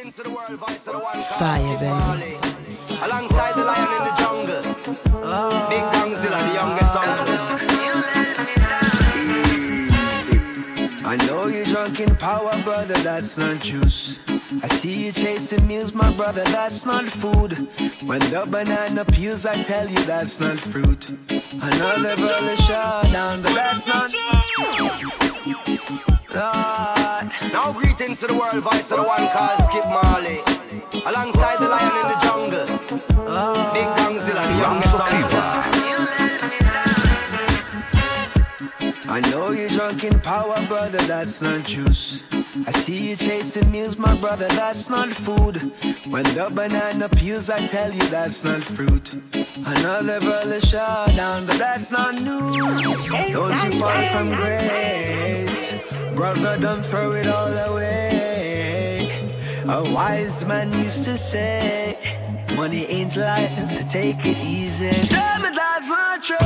Greetings to the world, voice to the one Fire, baby. Alongside the lion in the jungle, Big Gangzilla, the youngest uncle. Easy. I know you're drunk in power, brother, that's not juice. I see you chasing meals, my brother, that's not food. When the banana peels, I tell you that's not fruit. Another brother shot down, but that's not. Now greetings to the world, voice to the one called Skip Marley. Alongside the lion in the jungle, Big Gangzilla, the youngest uncle. I know you're drunk in power, brother, that's not juice. I see you chasing meals, my brother, that's not food. When the banana peels, I tell you that's not fruit. Another brother shot down, but that's not news. Don't you fall from grace, brother, don't throw it all away. A wise man used to say, money ain't life, so take it easy. Tell me that's not true.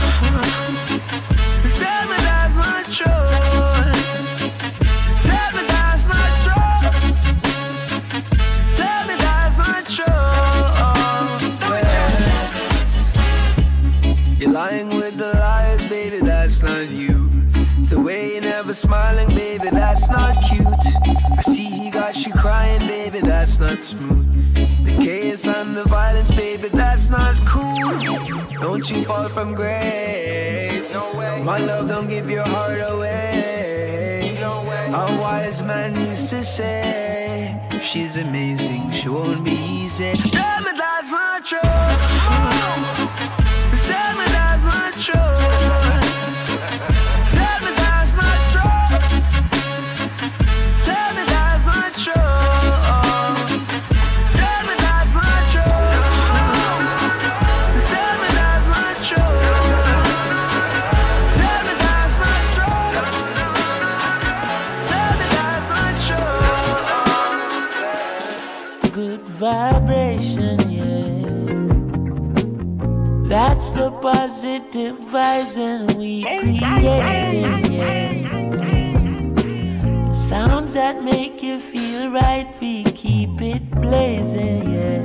Tell me that's not true. Tell me that's not true. Tell me that's not true. You're lying with the liars, baby, that's not you. The way you're never smiling, baby, that's not cute. I see he got you crying, baby, that's not smooth. The chaos and the violence, baby, that's not cool. Don't you fall from grace. No way. My love, don't give your heart away. No way. A wise man used to say, if she's amazing, she won't be easy. Tell me that's not true. Tell me that's not true. Vibration, yeah. That's the positive vibes and we creating, yeah. The sounds that make you feel right, we keep it blazing, yeah.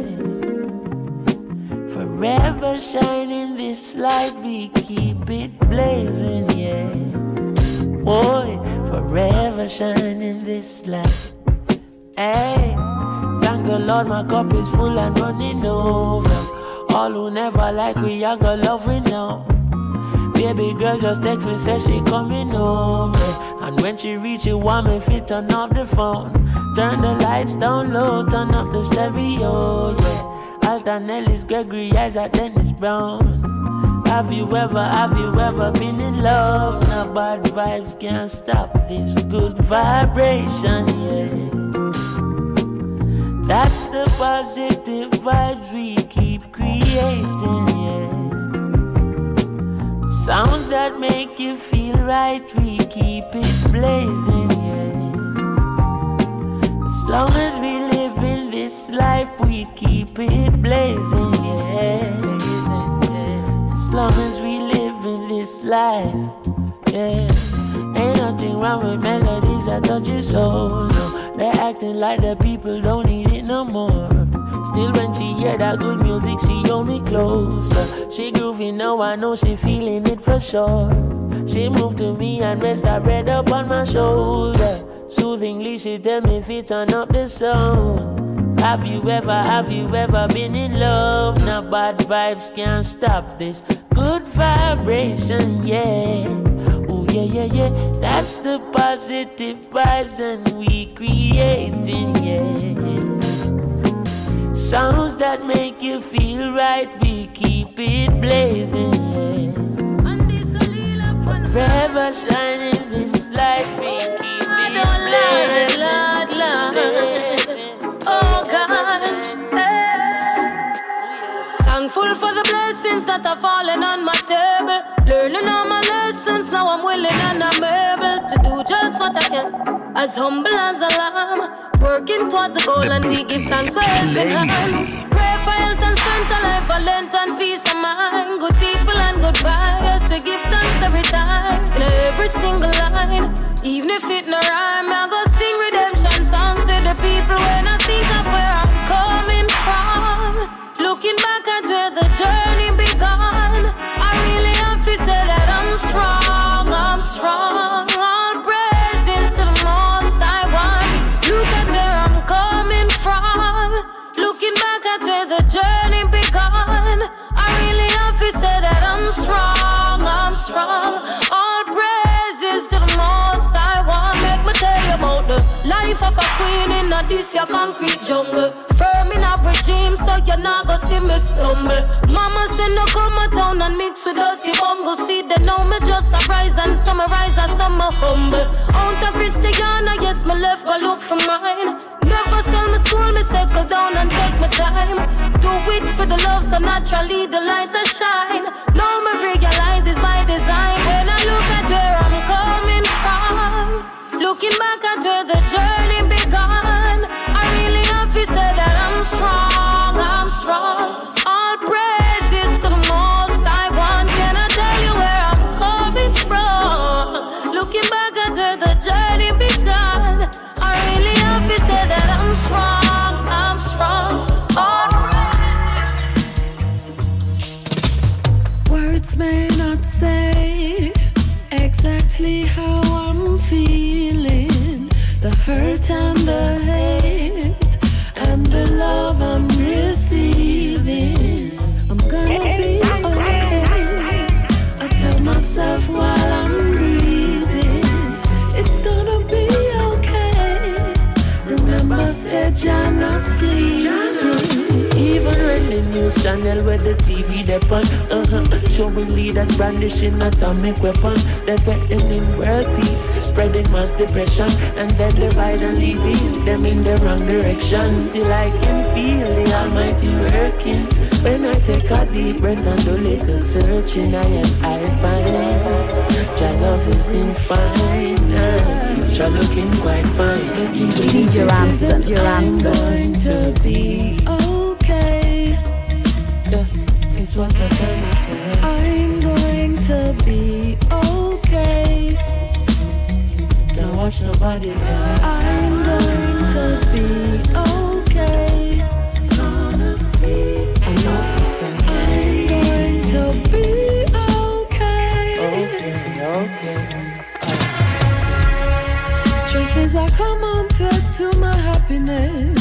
Forever shining this light, we keep it blazing, yeah. Boy, forever shining this light. Hey. Thank the Lord, my cup is full and running over. All who never like we, I got love we know. Baby girl just text me, say she coming over. And when she reach you, want me fit turn off the phone. Turn the lights down low, turn up the stereo, yeah. Alton Ellis, Gregory Isaac, Dennis Brown. Have you ever been in love? Now bad vibes can't stop this good vibration, yeah. That's the positive vibes we keep creating, yeah. Sounds that make you feel right, we keep it blazing, yeah. As long as we live in this life, we keep it blazing, yeah. As long as we live in this life, yeah. Ain't nothing wrong with melodies that touch your soul, no. They're acting like the people don't need it no more. Still when she hear that good music, she hold me closer. She groovy now, I know she feeling it for sure. She moved to me and rest her head up on my shoulder. Soothingly she tell me if it turn up the sound. Have you ever been in love? Now bad vibes can't stop this good vibration, yeah. Yeah, that's the positive vibes and we creating, yeah. Sounds that make you feel right, we keep it blazing, yeah. Forever shining this light, we keep it blazing. Oh gosh, thankful for the blessings that are falling on my table. Learning all my lessons, now I'm willing and I'm able to do just what I can. As humble as a lamb, working towards a goal, and we give thanks for helping hands. Pray for health and strength, a life for length and peace of mind. Good people and good vibes, we give thanks every time. In every single line, even if it no rhyme, I go sing redemption songs to the people when I think of where I'm coming from. Looking back at where the journey began, I really have to say that I'm strong, I'm strong. All praises to the most I want. Look at where I'm coming from. Looking back at where the journey began, I really have to say that I'm strong, I'm strong. All praises to the most I want. Make me tell you about the life of a queen in a this your concrete jungle. Firm in a regime, so you're not gonna see me stumble. Mama said no come a town and mix with dirty bungle. See they know me just a rise and summarize as some humble. Out of Christiana, yes, me left go look for mine. Never sell my soul, me settle down and take my time. Do it for the love, so naturally the lights are shine. Now me realize it's by design. When I look at where I'm coming from, looking back at where the journey began, I really have to say that I'm strong, I'm strong. All praises to the most I want. Can I tell you where I'm coming from? Looking back at where the journey began, I really have to say that I'm strong, I'm strong. All praises. Words may not say exactly how I'm feeling, the hurt and the hate and the love I'm receiving. I'm gonna be okay, I tell myself while I'm breathing. It's gonna be okay. Remember, said you're not sleeping. Even when the news channel with the TV depon, showing leaders brandishing atomic weapons, they're threatening world peace, spreading mass depression, and then divide and leading them in the wrong direction. Still I can feel the Almighty working. When I take a deep breath and do little searching, I find your love is in fine, future looking quite fine. DJ Ramson, I'm going to be okay. Yeah, it's what I tell myself. I'm going to be okay. Don't watch nobody else. I'm going to be okay. Gonna be. I notice that. I'm going to be okay. Okay. Stresses are common threat to my happiness.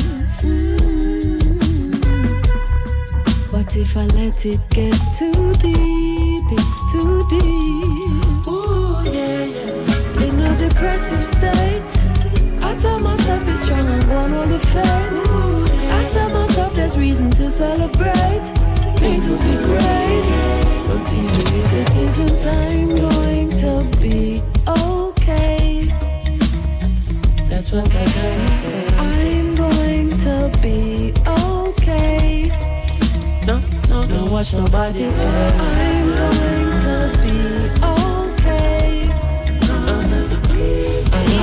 But if I let it get too deep, it's too deep. Ooh, yeah. In a depressive state, I tell myself it's strong, I'm going on the faith. I tell myself there's reason to celebrate. Things will be great. But even if it isn't, I'm going to be okay. That's what I tell myself. I'm going to be okay. No, don't watch nobody else. I'm going to be okay. I'm going to be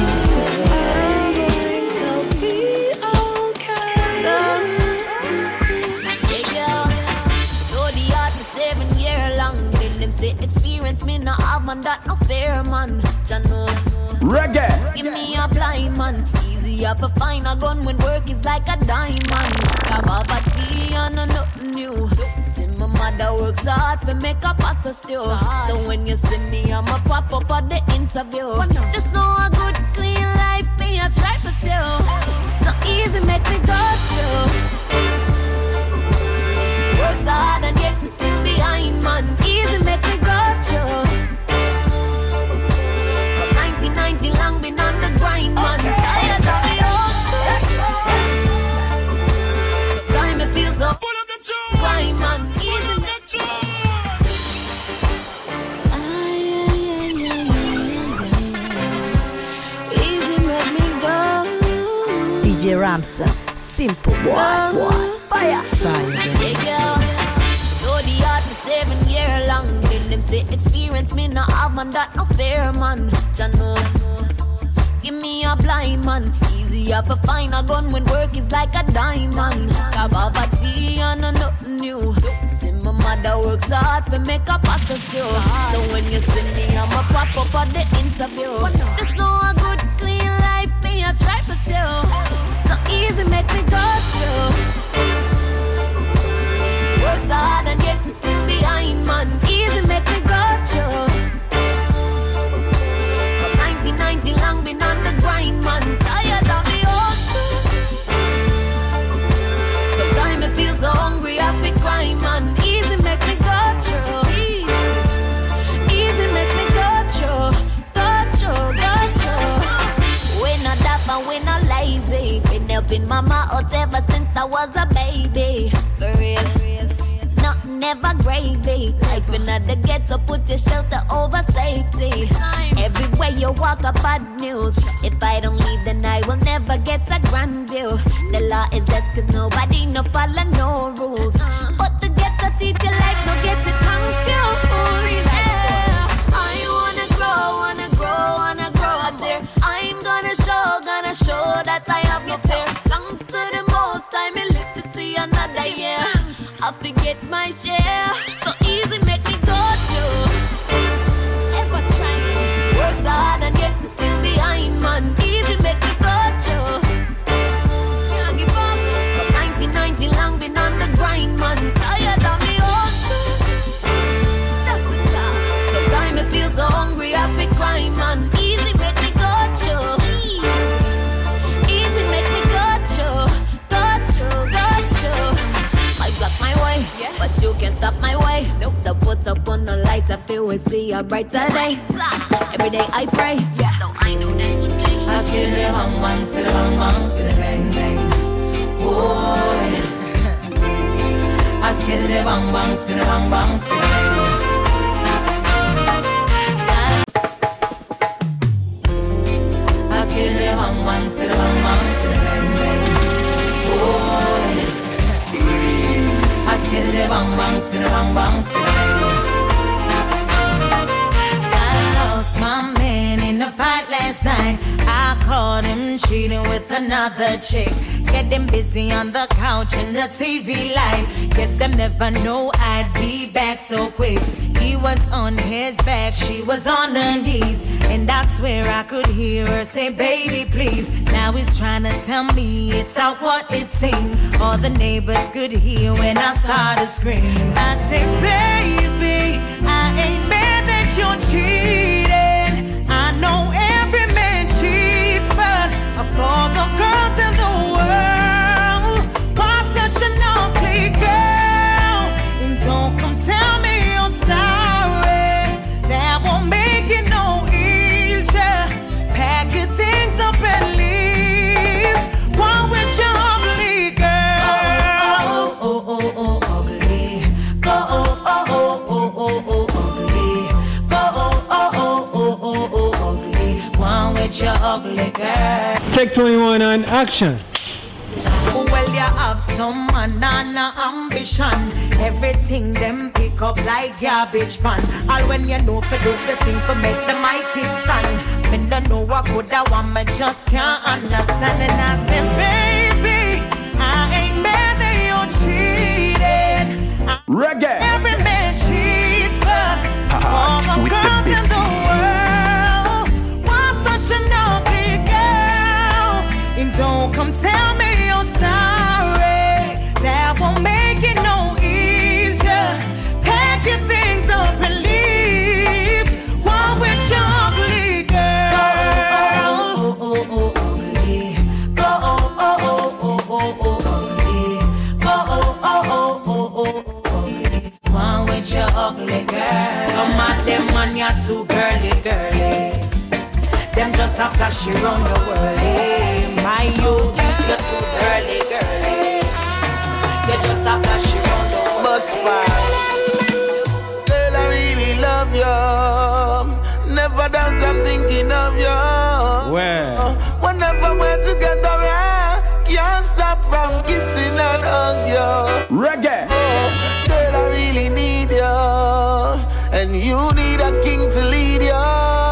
okay. So the art for 7 years long. Then them say experience me no have man that no fair man. Jano. Reggae. Give me a blind man. Easier to find a gun when work is like a diamond. Kababati and nothing new. See my mother works hard to make a pot of stew. So when you see me, I'ma pop up at the interview. Just know a good clean life me I try to sell. So easy make me go through. Works hard and yet me still behind man. Easy make me go through. 1990 long been on the grind, man. Tired of the ocean. Time it feels so grind, man. Easy. Easy make me go. DJ Ramson, simple boy. Fire. Yeah, girl. So the art for 7 years long. Then them say experience me no have man that no fair man. Jano. Give me a blind man. Easier to find a gun when work is like a diamond. Kababati and nothing new. See my mother works hard to make a pot of stew. So when you see me, I'ma pop up at the interview. Just know a good clean life me I try to sell. So I was a baby. For real. Nothing ever gravy. Life in the ghetto, put your shelter over safety. Everywhere you walk up bad news. If I don't leave, then I will never get a grand view. The law is less cause nobody no follow no rules. But the ghetto teach you life, no get it confused. I wanna grow up there. I'm gonna show that I have get there. Thanks to the most time, I live to see another year. I forget my share, so easy make me go through. Ever trying, works hard and yet me still behind, man. Easy make me go through. Can't give up, from 1990 long been on the grind, man. Tired of me ocean, that's the time. Sometimes I feel so hungry, I feel crying, man. Easy make me go through. Easy make me go through. I block my way, but you can't stop my way. So put up on the lights, I feel we see a brighter day. Every day I pray, so I know that one day. I see the bang bang, see the bang bang, see the bang bang. Boy, I see the bang bang, see the bang bang, see the bang. I see the bang bang, see the bang bang, see the bang bang. Boy, I see the bang bang, see the bang bang, see the bang. I lost my man in a fight last night. I caught him cheating with another chick. Getting busy on the couch in the TV light. Guess them never know I'd be back so quick. He was on his back, she was on her knees. And I swear I could hear her say, baby, please. Now he's trying to tell me it's not what it seems. All the neighbors could hear when I started screaming. I said, baby, I ain't mad that you're cheating. I know every man cheats, but for the girls in the world, why such an ugly girl? And don't come tell me you're sorry. That won't make it no easier. Pack your things up and leave. Why with your ugly girl? Oh, oh, oh, oh, ugly. Oh, oh, oh, oh, oh, oh, oh, ugly. Oh, oh, oh, oh, oh, oh, oh, ugly. Why with your ugly girl? Take 21 on action. Well, you have some banana ambition. Everything them pick up like garbage pan. All when you know for do the thing for make the mic stand. Me don't know what good I want, me just can't understand. And I said, baby, I ain't mad that you're cheating. Reggae. Every man cheats, but all the with girls the in the world, why such an ugly girl? And don't come tell me you're sorry. That won't make it no easier. Pack your things up and leave. Why with your ugly girl? Oh, oh, oh, oh, ugly. Oh, oh, oh, oh, oh, oh, oh, ugly. Oh, oh, oh, oh, oh, oh, oh, ugly. Why with your ugly girl? Some of them man, you're too girly, girly. Them just a flash around the world, my youth, you're too girly, girly. You just a flash around the world. Bus girl, I really love you. Never doubt I'm thinking of you. Where? Whenever we're together, can't stop from kissing and hug you. Reggae. Girl, I really need you, and you need a king to lead you.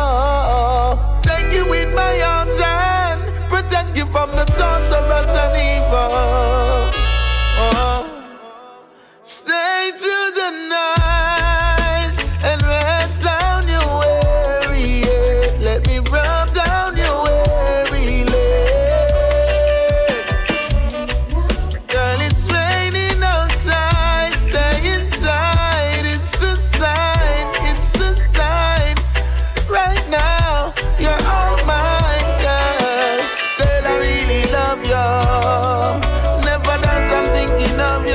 Take you in my arms and protect you from the source of us and evil. Stay till the night and rest down your weary head. Let me rub down your weary leg. Girl, it's raining outside. Stay inside. It's a sign. It's a sign. Right now, you're all mine, girl. Girl, I really love you. Never doubt I'm thinking of you.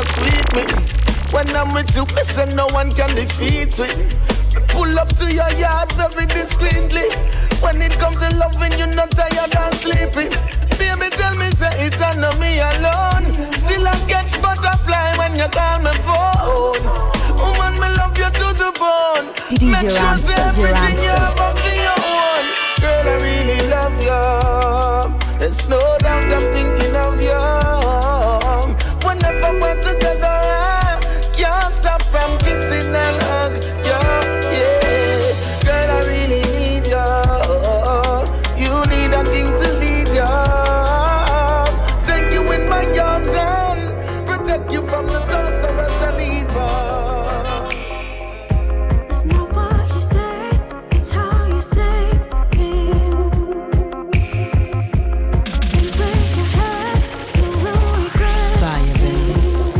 sweet me. When I'm with you, listen, no one can defeat me. Pull up to your yard very discreetly. When it comes to loving, you're not tired and sleepy. Baby, tell me, say it's not me alone. Still I catch butterfly when you call me phone. Woman, me love you to the bone. Make sure say everything you have up to your own. Girl, I really love you. There's no doubt I'm thinking of you. Whenever we're together, I can't stop from kissing and hug you. Yeah, girl, I really need you. You need a king to lead you. Take you in my arms and protect you from the sorcerers and evil. It's not what you say, it's how you say it. And break your head, you will regret. Fire, baby.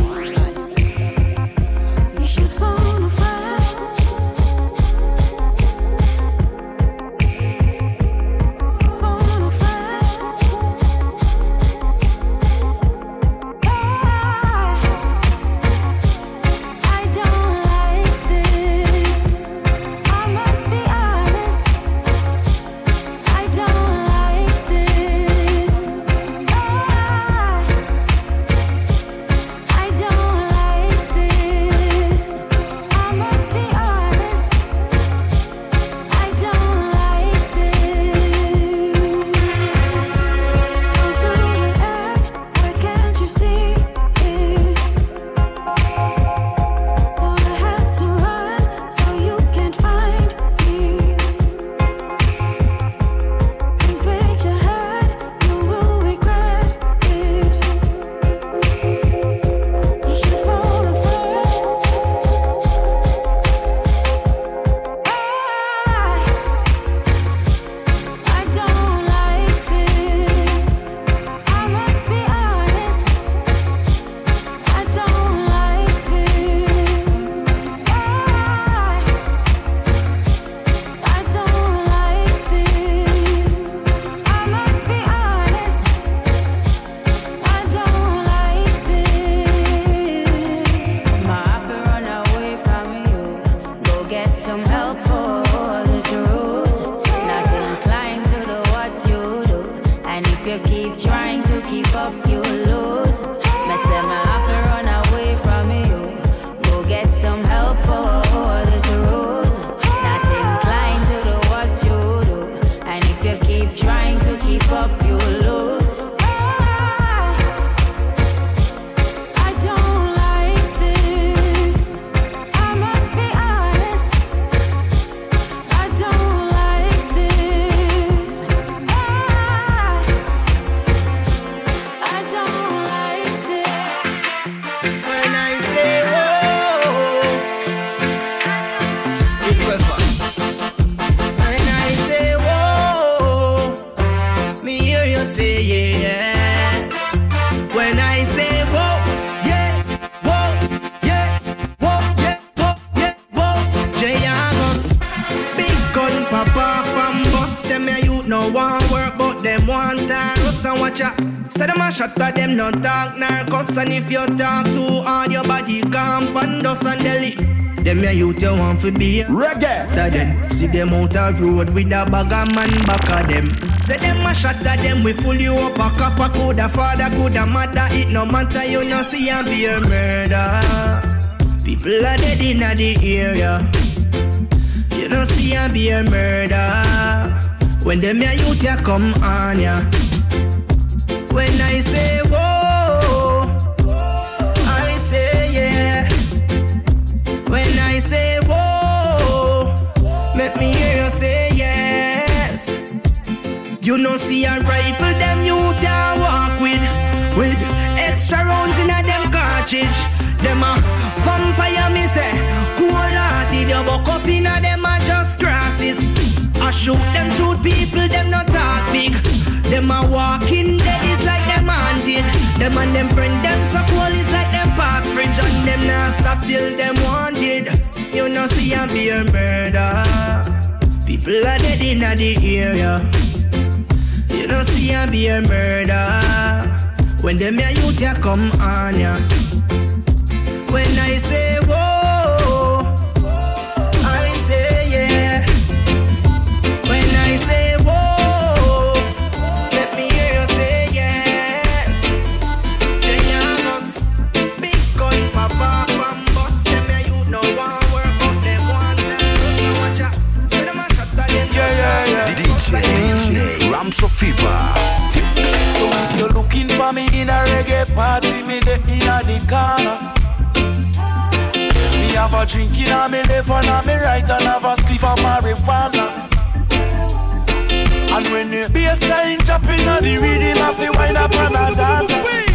You should phone a friend. Phone a friend. I don't like this. I must be honest. I don't like this. I don't like this. I must be honest. I don't like this. Close to the edge, why can't you see it? But I had to run so you can't find me. Think with your head, you will regret it. You should phone a friend. I don't like this. I must be honest. I don't like this. I don't like this. I must be honest. I don't like this. Might have to run away from you. Go get some help for this ruse. Not inclined to do what you do. And if you keep trying to keep up, you lose. Me say might have to run away from you. Go get some help for this ruse. Not inclined to do what you do. And if you keep trying to keep up, you lose. I don't like this. I must be honest. I don't like this. I don't like this. When I say whoa, when I say whoa, me hear you say yes. When I say whoa, yeah, whoa, yeah, whoa, yeah, whoa, yeah, whoa. J-Agos, big gun papa from bus. Them ya youth no want work, but them want us and watch ya. Say them a shot at them no talk narcos. And if you talk too hard, your body camp and us and deli. Them ya youth you want to be Reggae. then see them out the road with a bag of man back of them. Say them a shot at them, we full you up a cup of coulda father, coulda mother. It no matter, you no see and be a murder. People are dead in the area. You no see and be a murder. When them ya youth ya come on ya. When I say whoa, I say yeah. When I say whoa, make me hear you say yes. You know see a rifle them youth ya walk with extra rounds in a them cartridge. Them a vampire me say, cool-hearted, you buck up in a them a just grasses. I shoot people, them not talk big. Them a walking dead is like them haunted. Them and them friend, them so cool is like them past fridge. And them not stop till them wanted. You know see a beer murder. People are dead in the area. You know see a beer murder. When them ya youth ya come on ya. When I say whoa, I say yeah. When I say whoa, let me hear you say yes. Giannos, big gun, papa, bambus. Them you know one work out them one time. So watch out, see them a shot at them. Yeah. DJ Ramso Fever. So if you're looking for me in a reggae party, me the inna the corner. Me have a drink in a me left and a me right and have a spliff of marijuana. And when the bassline chopping on the rhythm, I feel wind up and a dance.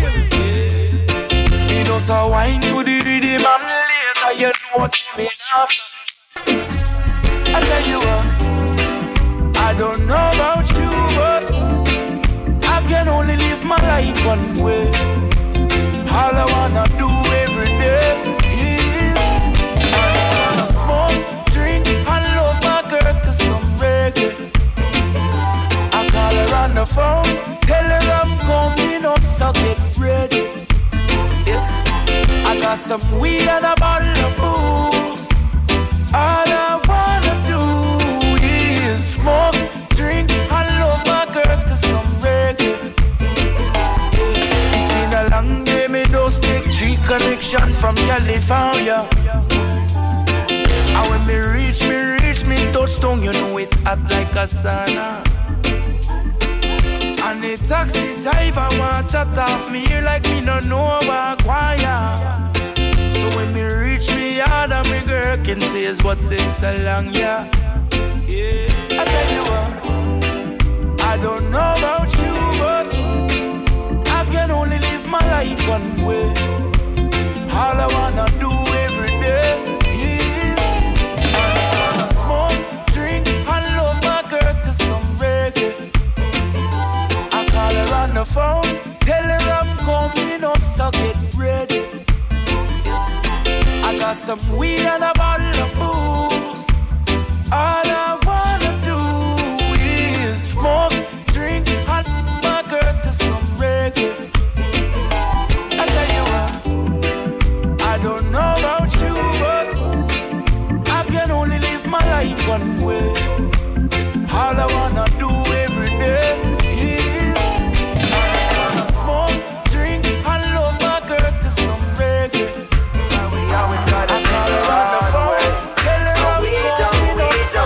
Me just a wine to the rhythm and later you know what you mean after. I tell you what, I don't know about you, but I can only live my life one way. All I wanna do every day is I just wanna smoke, drink, and love my girl to some reggae. I call her on the phone, tell her I'm coming up, so get ready. Yeah. I got some weed and a bottle of booze. All I wanna do is smoke, drink, and love my girl to some reggae. Yeah. It's been a long day, me just take G connection from California. And when me reach me touchdown, you know it hot like a sauna. And the taxi driver want to top me like me no know about choir. So when me reach me yard and me girl can say is what takes a long yeah. I tell you what, I don't know about you, but I can only live my life one way. All I wanna do every day is I just wanna smoke, drink, and love my girl to some reggae. I call her on the phone, tell her I'm coming up, so get ready. I got some weed and a bottle of booze. All I wanna do is smoke, drink, and my girl to some reggae. I tell you what, I don't know about you, but I can only live my life one way. All I wanna do every day is I just wanna smoke, drink, and love my girl to some reggae. I call her on the phone, tell her I'm coming up, so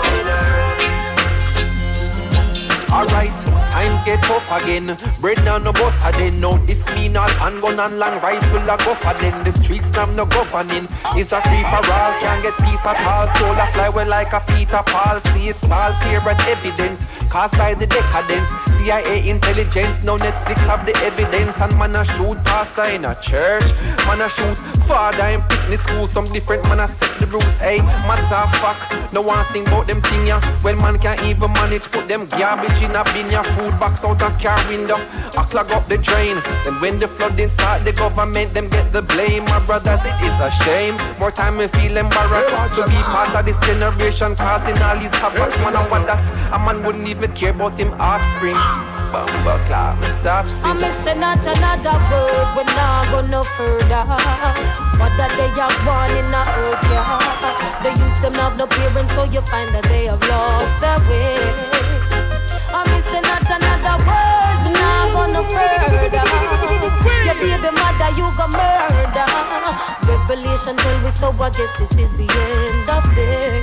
alright, times get tough again. Bread now no butter then. No, this mean all handgun and long rifle a go for then. The streets now no governing. It's a free for all, can't get peace at all. Soul a fly well like a Peter Paul. See it's all clear and evident, caused by the decadence. CIA intelligence, now Netflix have the evidence. And man a shoot pastor in a church, man a shoot father in picnic school. Some different man a set the rules. Hey, matter of fact, no one sing about them thing ya. Well man can't even manage put them garbage in a bin ya. Food box out a car window, I clog up the drain. Then when the flooding start, the government them get the blame. My brothers, it is a shame. More time me feel embarrassed to be part of this generation causing all these havoc. Man, I want that a man wouldn't even care about him offspring. Bumba clap, me stop singing. I'm missing not another word, we're not go no further. What that they are born in the earth, yeah. The youths them have no parents, so you find that they have lost their way. I'm missing not another word, we're not go no further. Your baby mother, you got murder. Revelation tell me so, I guess this is the end of day.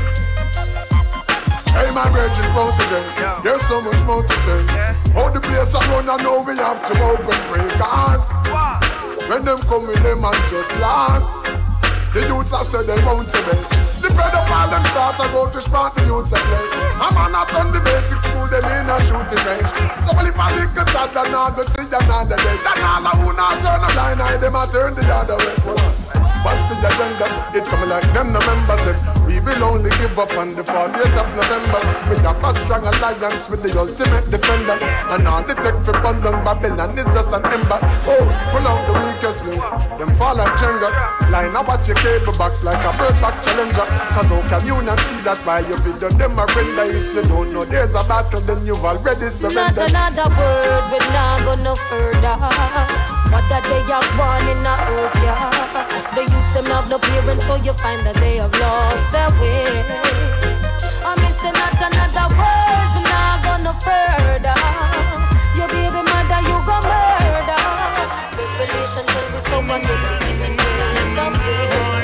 Hey, my virgin protege, there's so much more to say. All the place I run, I know we have to open pray. Cause when them come with them and just last, the youths I said they won't obey. The pedophile them start to go to smart the youths and play. A man not on the basic school, them in a shooting range. So when if I lick a tad, then I go see another day. Then all I who not turn a blind eye, them I turn the other way. What's the agenda? It's coming like them November said. We will only give up on the 40th of November. We have a strong alliance with the ultimate defender. And all the tech for London, Babylon is just an ember. Oh, pull out the weakest link, them fall like Jenga. Line up at your cable box like a bird box challenger. Cause how can you not see that while your video them are render? If you don't know there's a battle, then you've already surrendered. Not another word, we're not go no further. What that they are born in the earth, yeah. The youths no parents, so you find that they have lost their way. I'm missing out another word, but not gonna further. Your baby mother, you go murder. Revelation tell me someone is receiving me in the brain.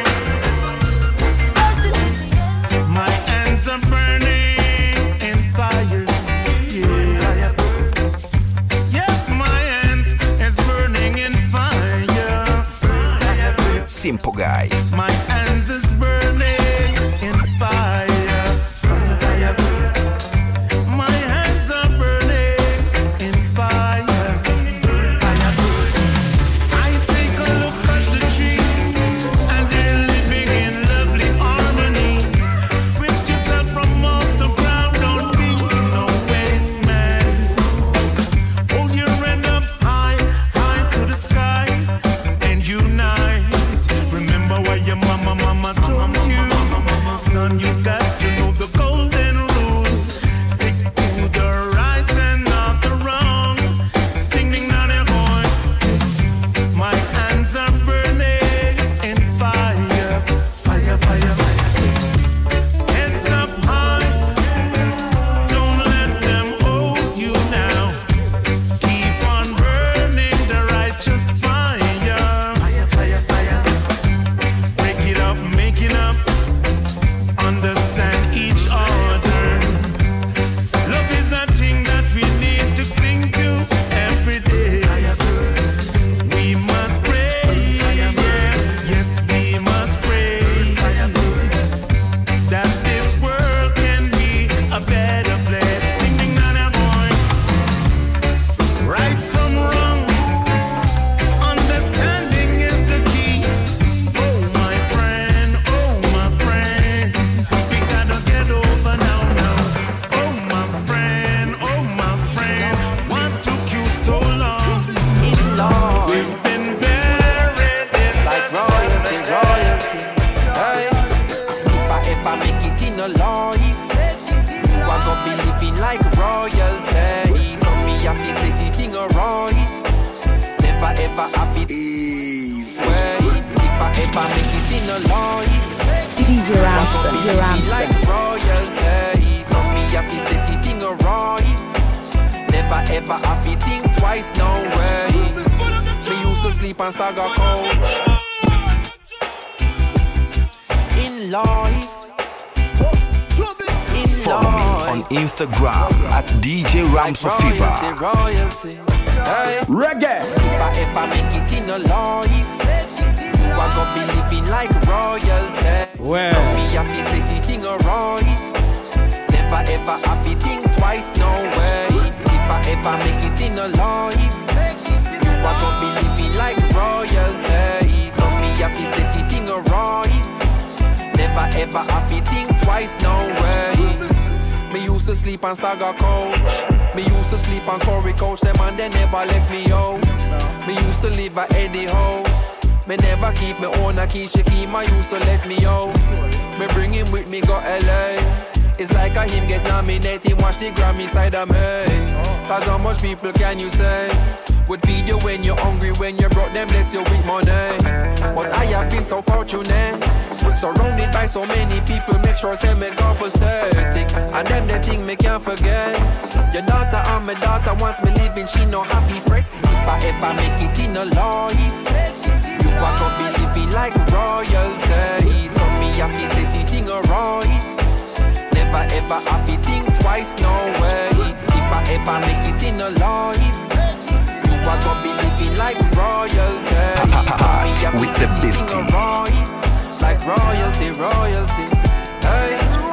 My hands are burning in fire. Yeah. Yes, my hands is burning in fire. Simple Guy. My hands is burning in fire. My hands are burning in fire. I take a look at the trees and they're living in lovely harmony. Pick yourself from off the ground, don't be no waste man. Hold your head up high, high to the sky and unite. Remember what your mama told you. Son, you got to know the golden rules. Stick to the right and not the wrong. Stinging on a horn. My hands are burning in fire. Fire, fire, fire. Heads up high. Don't let them hold you now. Keep on burning the righteous fire. Fire, fire, fire. Break it up, make it up. Understand each other. Love is a thing that we need to cling to every day. We must pray, yeah. Yes, we must pray that this world can be a better place. Ding ding na na boy. Right from wrong, understanding is the key. Oh my friend, we gotta get over now. Oh my friend, what took you so long? In love, We've been buried in like the royalty, cemetery. royalty. Hey, if I ever make it in a life, you are gonna be living like royalty. So me happy set it in a right. Never ever happy easy. If I ever make it in a life, DJ Ramson, be DJ Ramson. like royalty. So me happy set it in a right. Never ever happy think twice, no way. Me used to sleep on Stagger couch. In life, in Follow me on life, Instagram at DJ Ramso Fever. royalty. Hey, Reggae. if I ever make it in a life, you are gonna be living like royalty. Well. So me happy set it in a right. Never ever happy think twice, no way. If I ever make it in a life, you are gonna be living like royalty. So me happy set it in a right. Never ever happy think twice, no way. Me used to sleep on Stagger couch. Me used to sleep on Corey couch. Them and they never left me out. Me used to live at Eddie house. Me never keep me own a key. She keep my used to let me out. Me bring him with me go LA. It's like a him get nominated. Watch the Grammy side of me. Cause how much people can you say would feed you when you're hungry, when you brought them bless you with money? But I have been so fortunate, surrounded by so many people. Make sure say me go pathetic, and them they think me can't forget. Your daughter and my daughter wants me living, she no happy fret. If I ever make it in a life, you are gonna be living like royalty. So me happy set it in a right. Never ever happy think twice, no way. If I ever make it in a life, you are gonna be living like royalty. Hot with the bestie. Like royalty, royalty. Hey,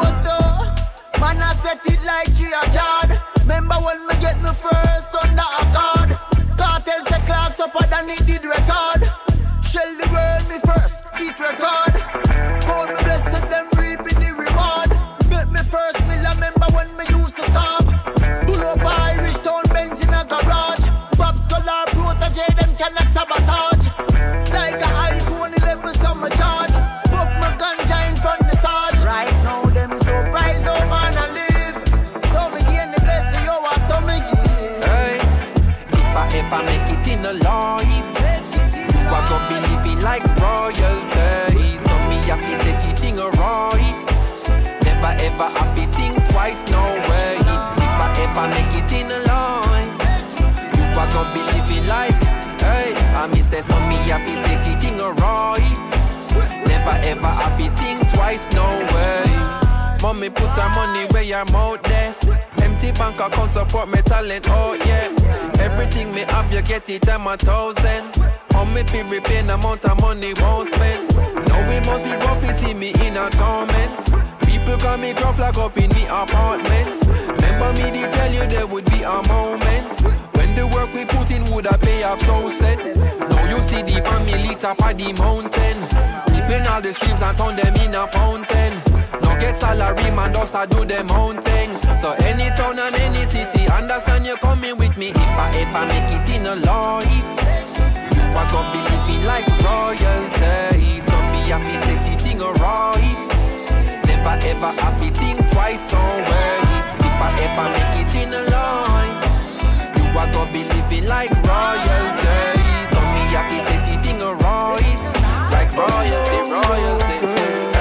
man, I set it like G-A-God. Remember when me get me first under a card? Cartel say clocks up and it did record. Shell the world me first, eat record. Call me blessed, them reaping the reward. Make me first meal, I remember when me used to stop. Pull up Irish Town Benz in a garage. Pops color protege, them cannot sabotage. Like a iPhone 11 summer charge. Puff my ganja in front the Sarge. Right now them surprise, oh man I live. So me gain the blessing, yo I so me give. Hey, if I ever make it in a life, you are gonna be living like royalty. So have to set it thing right. Never ever have to think twice, no way. If I ever make it in life, you are gonna be living like, hey, I me say so me have to set it thing right. Never ever have to think twice, no way. Mommy put her money where your mouth there. Empty bank account support me talent, oh yeah. Everything me have you get it time 1,000. How me feel repay the amount of money won't spend. Now we must see go see me in a torment. People call me ground flag up in me apartment. Remember me they tell you there would be a moment when the work we put in would have pay off so set. Now you see the family top of the mountain. Ripping all the streams and turn them in a fountain. Now get salary man just a do them own things. So any town and any city, understand you coming with me. If I ever make it in a life, you are gonna be living like royalty. So me have to set it in a right. Never ever have to think twice, no way. If I ever make it in a life, you are gonna be living like royalty. So me have to set it in a right. Like royalty, royalty.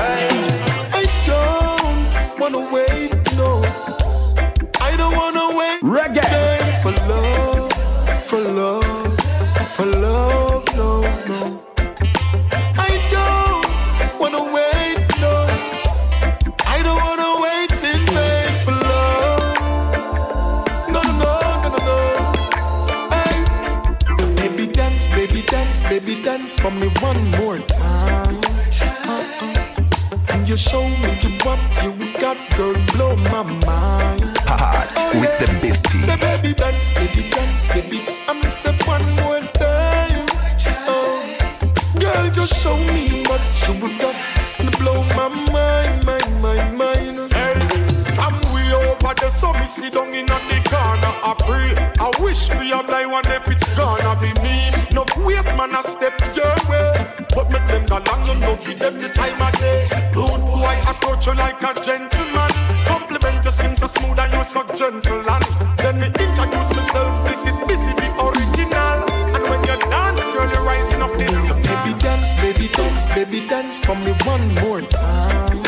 Wanna wait, no. I don't wanna wait. Reggae for love, for love, for love, no, no. I don't wanna wait, no. I don't wanna wait in vain for love. No, no, no, no, no, no. Hey. So baby dance, baby dance, baby dance for me one more time. And you show me what you got, girl, blow my mind. Hot with the bestie. Say baby dance, baby, I'm say one more time. Oh, girl, just show me what you got and blow my mind, mind. Hey, from way over there, so me sit down in the corner, I pray. I wish for your blind one if it's gonna be me. No waste man, I step your way. But make them go long, you know, give them the time of day. Don't boy approach you like a gentleman. Compliment your skin so smooth and you're so gentle. And then me introduce myself, this is Busy, the original. And when you dance, girl, you're rising up this. So baby dance, baby dance for me one more time.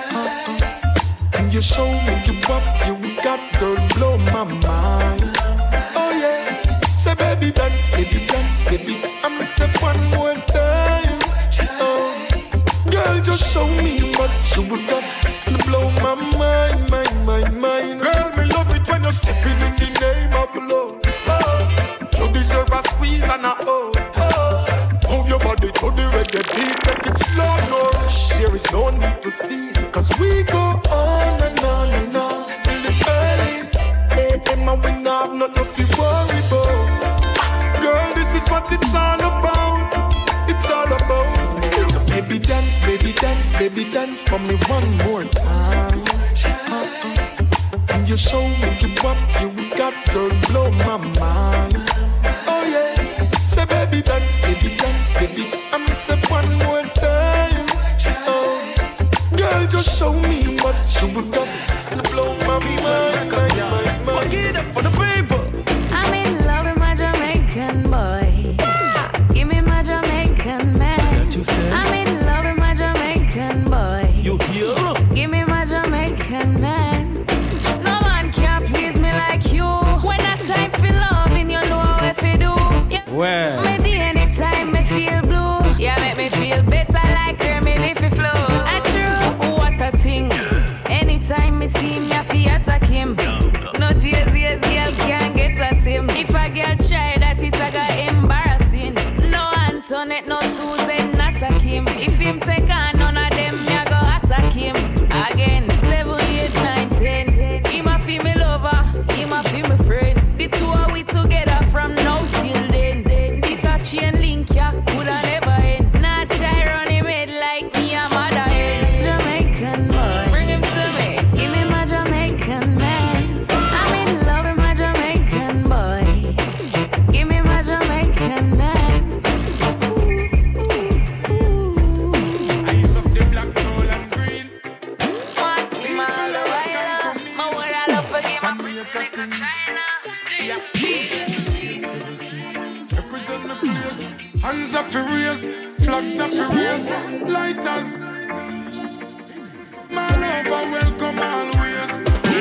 And you show me what you got, girl, blow my mind. Oh yeah, say baby dance, baby, I'm say one more time. Oh, girl, just show me what you got and blow my mind, mind. Girl, me love it when you're stepping in the name of love. Oh, you deserve a squeeze and a hug. Oh, move your body to the reggae beat, take it slow, no rush. There is no need to speed, cause we go on and on and on till the early AM, and we not have nothing to worry about. Girl, this is what it's all about. It's all about. So baby dance for me one more time. And you show me what you got, girl, blow my mind. Oh yeah, say baby dance, baby, I'm say one more time. Oh, girl, just show me what you got and blow my mind, mind. Get up for the people. I'm in love with my Jamaican boy. Give me my Jamaican man. I'm in love with my Jamaican boy. You hear? Give me my Jamaican man. No man can please me like you. When I type for loving, you know how if you do. Yeah. Well. Me day anytime me feel blue. Yeah, make me feel better like Kermit if it flow. True, what a thing. Anytime me see him, I feel attack him. No JZ's girl can't get at him. If a girl try that, it a got embarrassing. No Antoinette, no Susan, attack him. If him take on none of them, me a go attack him. Again, 7, 8, 9, 10. He ma feel me lover, he ma feel me friend. The two of we together from now till then. This a chain link, yeah, coulda never end. Not try run him head like me a mother head. Jamaican boy, bring him to me. Give me my Jamaican man. I'm in love with my Jamaican boy. Give me my Jamaican man. Eyes of the black, gold and green. Want him all the while. My word I love forgive my pretty nigga China. Represent the place. Hands are furious, flags are furious, lighters.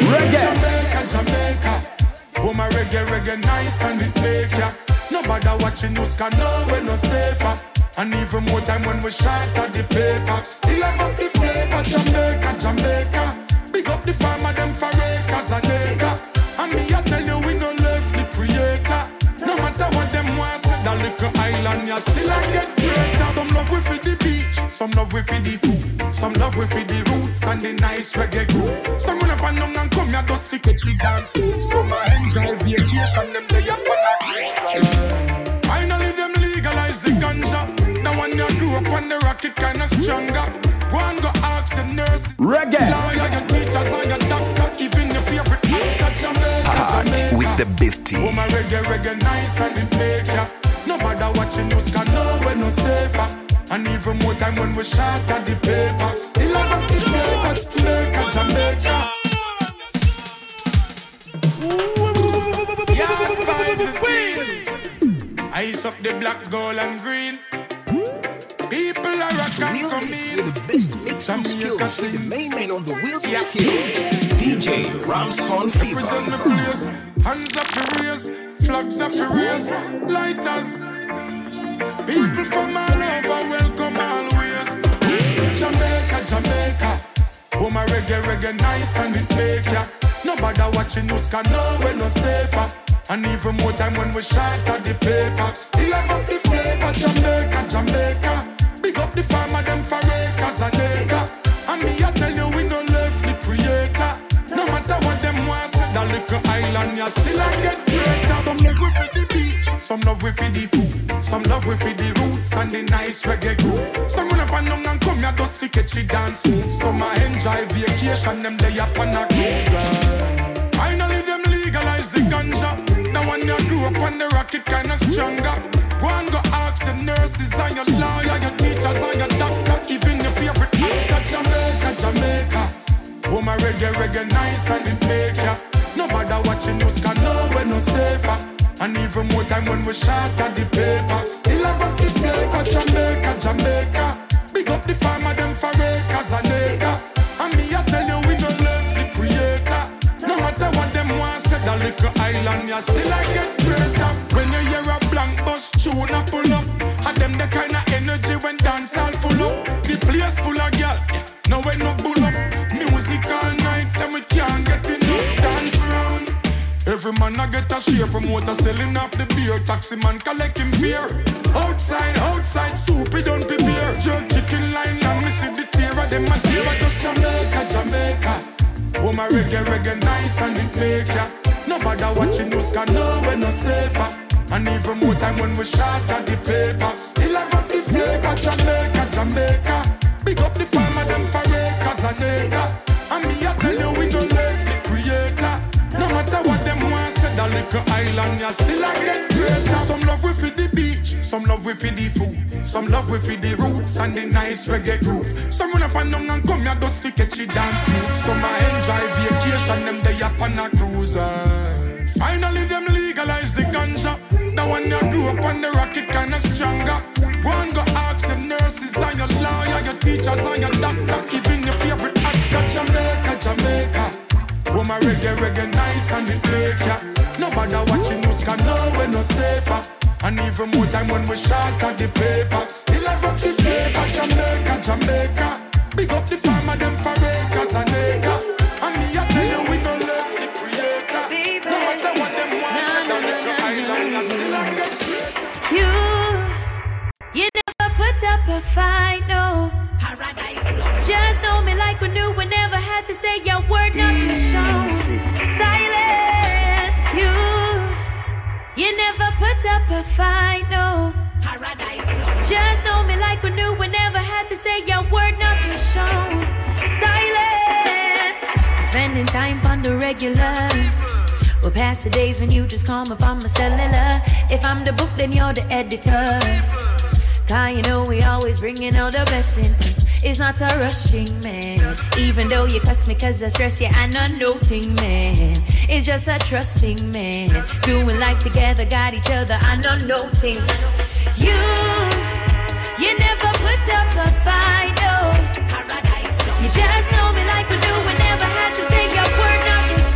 Reggae. Jamaica. Oh my reggae nice and it make ya. Nobody watching news can know we're no safer. And even more time when we shot at the paper. Still have up the flavor, Jamaica. Big up the farmer, them for acres and acres. And me I tell you we no left the creator. No matter what them want, say that little island, you still I get greater. Some love we for the beach, some love we for the food, some love we for the roots and the nice reggae groove. Some run up and down and come here just for catchy dance moves. Some I enjoy vacation, them they up on a cruise. Finally them legalize the ganja. The one you grew up on the rocket kinda stronger. Go and go ask your nurses, reggae, lawyer, your teachers and your doctor, even your favorite actor, Jamaica. With the bestie. Oh my reggae nice and it make ya. Nobody watching news can know we're no safer. And even more time when we shot at the paper. Still have up the flavor, Jamaica. Yeah, find the scene. Ice up the black, gold and green. People are rock and come in. The best mix and skills. The main man on the wheels of steel. DJ Ramson Fever. Hands up for race, flags up for race, lighters. People from all over, welcome always. Jamaica. Oh my reggae nice and it make ya. Nobody watching news can know we're no safer. And even more time when we shot at the paper. Still have up the flavor, Jamaica. Big up the farmer, them for acres and acres. And me I tell you we no left the creator. No matter what them want, say that little island, you still I get greater. Some love we for the beach, some love we for the food, some love we for the roots and the nice reggae groove. Some run up and down and come here just for catchy dance moves. Some I enjoy vacation, them they up on a cruise. Finally them legalize the ganja. The one you grew up on the rocket kinda stronger. Go and go ask your nurses and your lawyer, your teachers and your doctor, even your favorite actor, Jamaica. Oh my reggae nice and it make ya. Nobody watching news can know we're no safer. And even more time when we shot at the paper. Still have up the flavor, Jamaica. Big up the farmer, them for acres and acres. And me I tell you we no left the creator. No matter what them want, say that little island, you still I get greater. When you hear a blank bus tune a pull up, and them the kind of energy when dance all full up. The place full of girl, now we no bull up. Music all night, then we can't get enough dance round. Every man I get a share, promoter selling off the beer, taxi man collect him fare. Outside, soup he don't prepare. Jerk chicken line, and me see the tear of them a tear. Just Jamaica. Oh my reggae nice and it make ya. Nobody watching news can know we're no safer. And even more time when we shot at the paper. Still have up the flavor, Jamaica. Big up the farmer, them for acres and acres. And me I tell you we no left the creator. No matter what them want, say that little island, you still I get greater. Some love we for the beach, some love we for the food, some love we for the roots and the nice reggae groove. Some run up and down and come here just for catchy dance moves. Some I enjoy vacation, them they up on a cruiser. Finally them legalize the ganja. The one you grew up on the rocket kinda stronger. Go and go ask your nurses and your lawyer, your teachers and your doctor, even your favorite actor, Jamaica. Oh my reggae nice and it make ya. Nobody watching news can know we're no safer. And even more time when we shot at the paper. Still have up the flavor, Jamaica. Big up the farmer, them for acres and acres. And me I tell you we no left the creator. No matter what them want, say that little island, you still I get greater. You never put up a fight, no. Paradise Lord. Just know me like we knew we never had to say your word, not to show silence. You never put up a fight, no. Paradise Lord. Just know me like we knew we never had to say your word, not to show silence. Spending time on the regular. We'll pass the days when you just call me on my cellular. If I'm the book, then you're the editor. Cause you know we always bringing all the best in us. It's not a rushing, man. Even though you cuss me cause I stress you, I'm not noting, man. It's just a trusting, man. Doing life together, got each other, I'm not noting. You never put up a fight, no. You just know me like we do, we never had to say your word, not to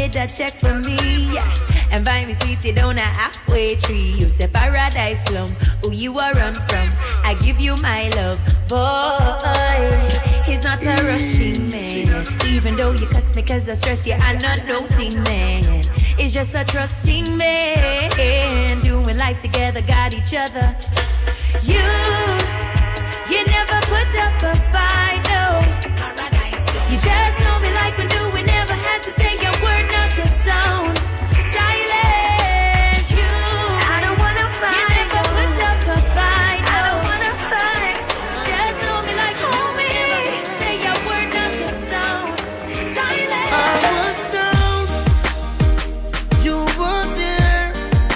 get that check from me, yeah. And buy me sweetie down a halfway tree. You say paradise plum, who you are run from. I give you my love, boy. He's not a rushing man. Even though you cuss me cause I stress you, I'm not noting man. It's just a trusting man. Doing life together, got each other. You never put up a fight, no. You just know me like we do. We never had to say a word, not a sound. Silence, you. I don't wanna fight. You never put up a fight, no. I don't wanna fight. Just know me like we do. We never say a word, not a sound. Silence. I was down, you were there,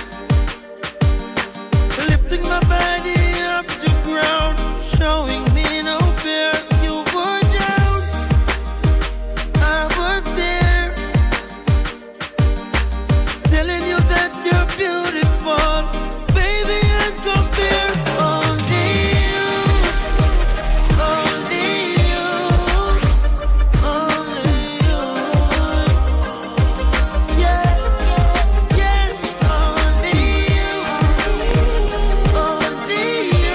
lifting my body up to ground, showing me no fear. You were down, I was there, telling you that you're beautiful, baby, and compare. Only you, only you, only you. Yes, yes, only you, only you,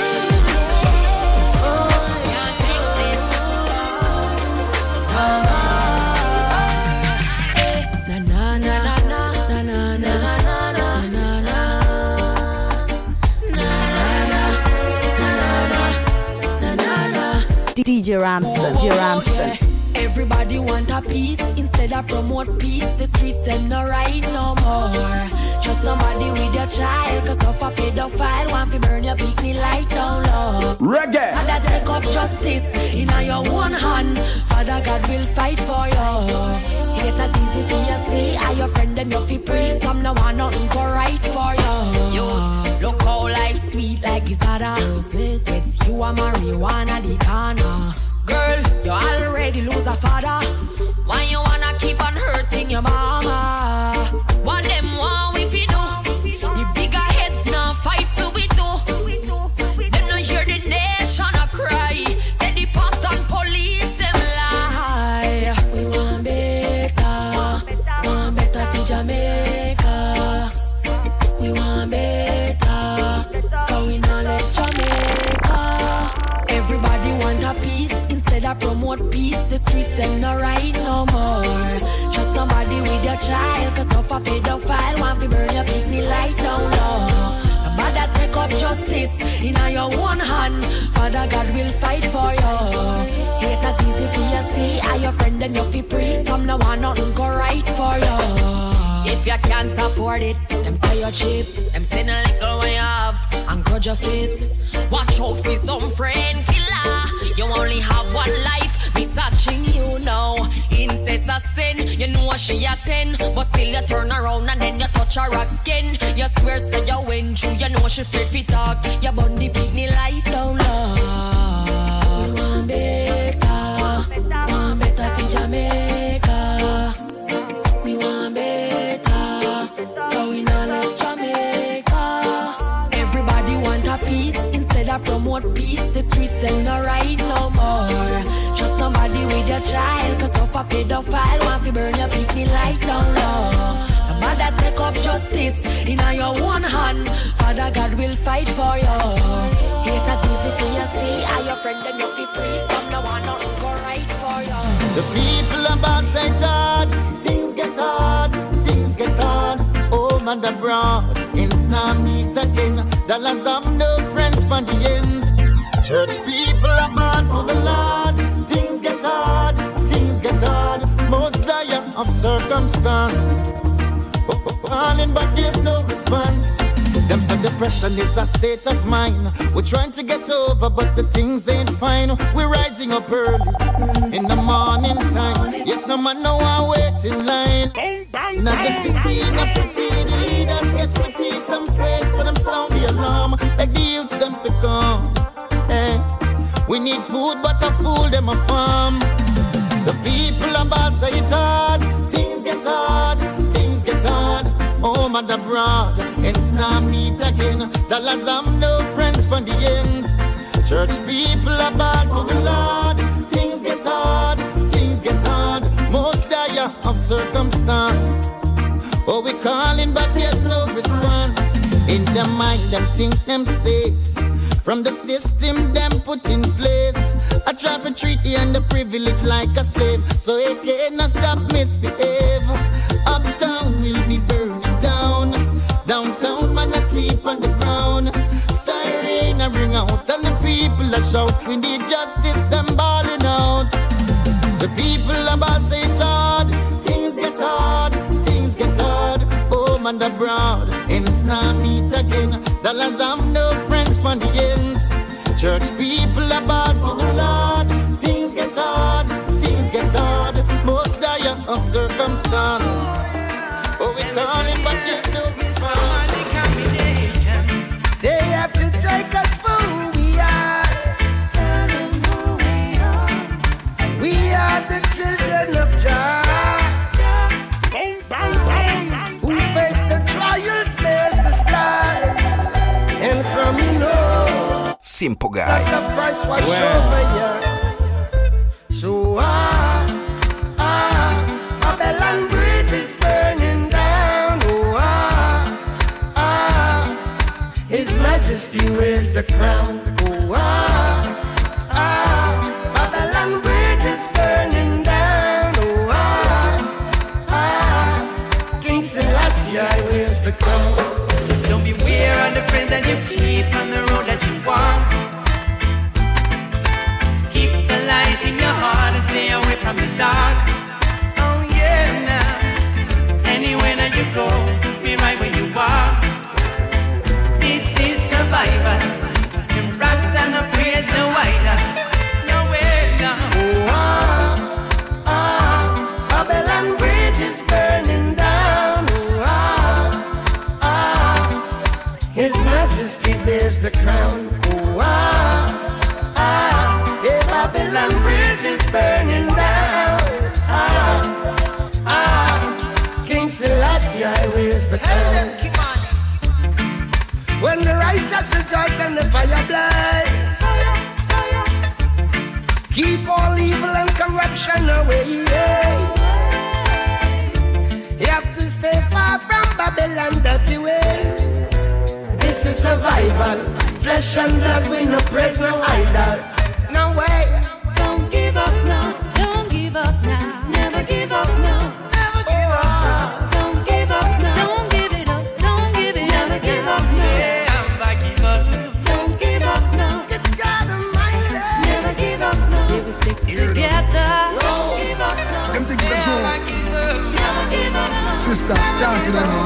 Na na na na na na na na na na na. DJ Ramson, DJ Ramson. Everybody want a piece instead of promote peace. The streets them no right no more. Trust nobody with your child, cause no for pedophile. Want to burn your bikini lights down low. Reggae. Father take up justice in your one hand. Father God will fight for you. It as easy for you see. Are your friend them you fi pray. Some no want nothing go right for you. Youth, look how life sweet like it's harder. So sweet, it's you and marijuana the corner. Girl, you already lose a father. Why you wanna keep on hurting your mama? What them want if you do? The bigger heads now fight for we do. Them no hear the nation a cry. Say the past and police them lie. We want better for Jamaica. We want better, cause we not let Jamaica. Everybody want a piece instead of promote peace. The streets them no right no more. Trust nobody with your child, cause no for pedophile. Want to burn your bikini lights down low. Nobody take up justice in your one hand. Father God will fight for you. It as easy for you see. Are your friend them you fi pray. Some no want nothing go right for you. If you can't afford it, them say you're cheap. Them send a little when you have and grudge your fit. Watch out for some friend killer. You only have one life. Be searching you now. Incest a sin. You know she a 10, but still you turn around and then you touch her again. You swear say you went through. You know she fit fit talk. You burn the picnic light down low. We want better for Jamaica. We want better, but we not let Jamaica. Everybody want a piece instead of promote peace. The streets them no right no more. Trust nobody with your child, cause no for pedophile. Want to burn your picnic lights down low. Nobody take up justice in your one hand. Father God will fight for you. It as easy for you see. Are your friend them you fi pray. Some no want nothing go right for you. The people about say hard, things get hard, things get hard. Home and abroad, ends now meet again. Dollars have no friends for the ends. Church people are bound to the Lord. Things get hard, things get hard. Most dire of circumstance. Calling but there's no response. Them say depression is a state of mind. We're trying to get over but the things ain't fine. We're rising up early in the morning time. Yet no man know I wait in line. Now the city not pretty. The leaders get pretty. Some afraid so them sound the alarm. Beg the youths them to come. Hey. We need food but a fool them a farm. The people about say it hard. Things get hard. Things get hard. Home and abroad, ends now meet again. Dollars have no friends for the ends. Church people are bad to the Lord. Things get hard, things get hard. Most dire of circumstance. Oh, we calling, but there's no response. In their mind, them think them safe from the system them put in place. I try to treat the underprivileged like a slave, so it cannot stop misbehave. Uptown will be burning down. Downtown man asleep on the ground. Siren I ring out and the people a shout. We need justice, them balling out. The people about say it's hard. Things get hard, things get hard. Home and abroad, ends not meet again. Dollars have no friends for the ends. Church people about to the Lord. Things get hard, things get hard. Most dire of circumstance. Oh, we calling, but there's no response. They have to take us for who we are. Tell them who we are. We are the children of Jah. Who face the trials, bears the scars. And from Simple guy. the price was over here. So Babylon Bridge is burning down. His Majesty wears the crown. Babylon Bridge is burning down. King Selassie wears the crown. Don't beware of the friends that you keep on the road that you walk. Keep the light in your heart and stay away from the dark. Oh yeah, now. Anywhere that you go, be right where you are. This is survival. The Rasta no praise no wider. No way now. Babylon Bridge is burning down. His Majesty bears the crown. Yeah, Babylon Bridge is burning down. King Selassie wears the crown. When the righteous are judged and the fire blaze, keep all evil and corruption away. You have to stay far from Babylon dirty way. This is survival. Flesh and blood, we no praise, no idol. No way. Don't give up now. Don't give up now. Never give up now. Never give up. Don't give up now. Don't give it up. Don't give it. Never give up now. Don't give up now. You gotta mind it. Never give up now. We will stick together. Don't give up now. Them things are true. Never give up now. Sister, talk to them.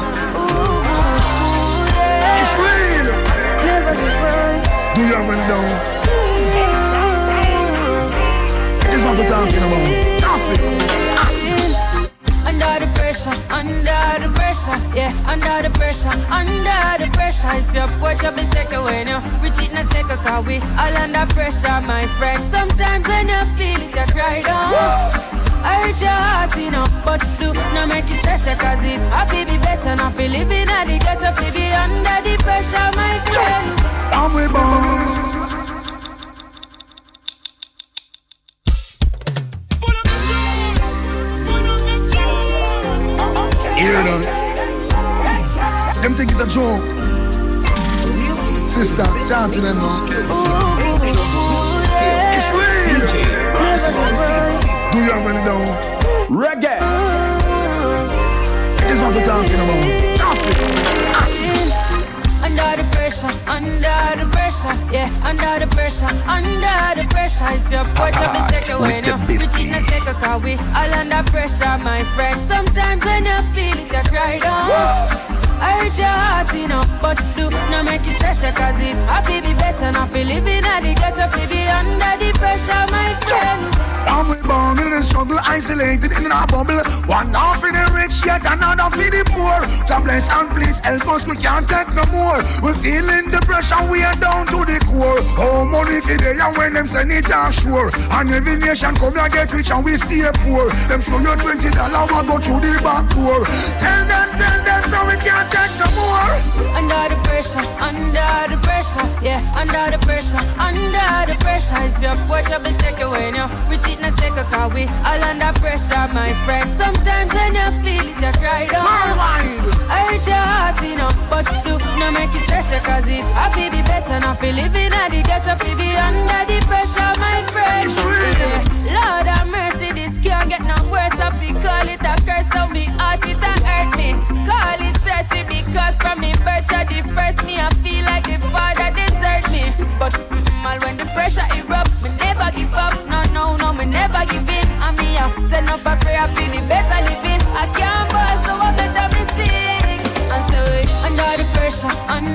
It's real. Never give up. Do you have any doubt? This is what we're talking about. Nothing. Under the pressure, yeah, under the pressure. If your porch up and take away now, we cheat na second cause we all under pressure, my friend. Sometimes when you feel it, you cry down. I hurt your heart, you know, but do not make it stress cause it I feel be better, not feel living at the ghetto, feel be under the pressure, my friend. I'm with boys. Hear that? Them think it's a joke. Sister, talk to them now. It's real. Do you have any doubt? Reggae. This is what we're talking about. Nothing. Under the pressure, yeah, under the pressure. If your porch up and take away now, we cheat na second cause we all under pressure, my friend. Sometimes when you feel it, you cry down. I hurt your heart, you know, but do not make it stress cause it I feel be better, not feel living at the ghetto, feel be under the pressure, my friend. Family born in the struggle, isolated in a bubble. One half in the rich, yet another for the poor. God bless and please help us, we can't take no more. We're feeling the pressure, we are down to the core. Oh, money for the and when them send it offshore. And every nation come here get rich and we stay poor. Them show you $20, we go through the back door. Tell them, so we can't take no more. Under the pressure, yeah, under the pressure, under the pressure. If you're poor, trouble take away now. We cheat in a second, cause we all under pressure, my friend. Sometimes when you feel it, you cry down. I hurt your heart, you know, but do not make it stress, cause it I feel be better now. Feel living at the ghetto, feel be under the pressure, my friend. Yeah. Lord have mercy, this can't get no worse. I feel call it a curse, so me heart it a hurt me. Call it thirsty because from me birth to the first me, I feel like the father desert me. But when the pressure erupt, me never give up. No, me never give in. And me I send up a prayer for the better living. I can't fall, so I better me sing. And so under the pressure,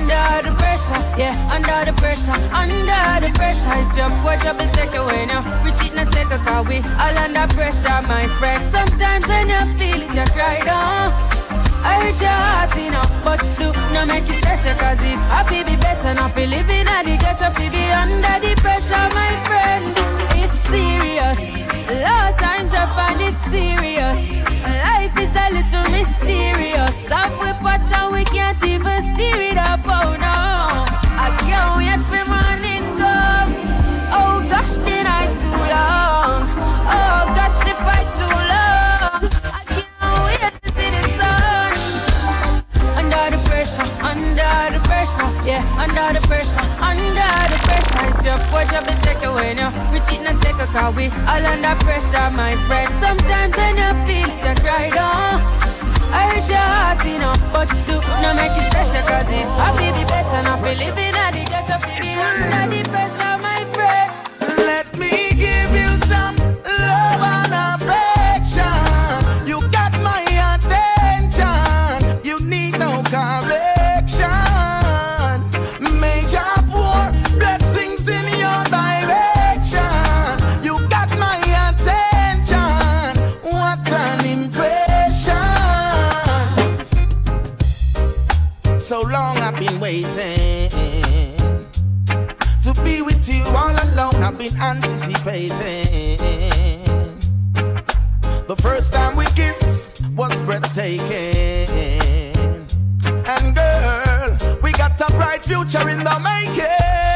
yeah, under the pressure, under the pressure. If you're poor, trouble take away now. We cheat in a second, cause we all under pressure, my friend. Sometimes when you feel it, you cry down. I hurt your heart, you know, but do not make it stress, cause it I feel be better now. Feel living at the ghetto, feel be under the pressure, my friend. It's serious. A lot of times I find it serious. Life is a little mysterious. Some we put and we can't even steer it up, oh no. I can't wait for morning come. Oh gosh, the night too long. Oh gosh, the fight too long. I can't wait to see the sun. Under the pressure, yeah, under the pressure, under the pressure. If you're poor, trouble take away now. We cheat in a second, cause we all under pressure, my friend. Sometimes when you feel it, you cry down. I hurt your heart, you know, but do not make it stress, cause it I feel be better now. Feel living at the ghetto, feel be under the pressure, my friend. Let me give you some love and affection. You got my attention. You need no correction. Major poor blessings in your direction. You got my attention. What an impression. So long I've been waiting to be with you all alone. I've been anticipating. The first time we kissed was breathtaking. And girl, we got a bright future in the making.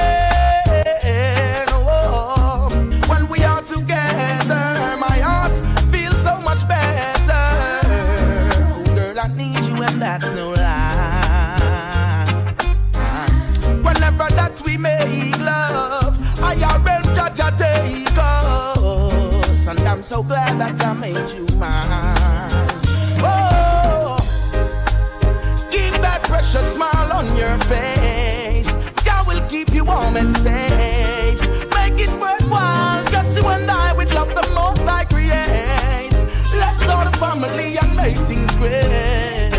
Oh, when we are together, my heart feels so much better. Oh, girl, I need you and that's no lie. Whenever that we make love, I am Jaja take us. And I'm so glad that I made you mine. Oh, keep that precious smile on your face. God will keep you warm and safe. Make it worthwhile, just you and I with love the most I create. Let's start a family and make things great.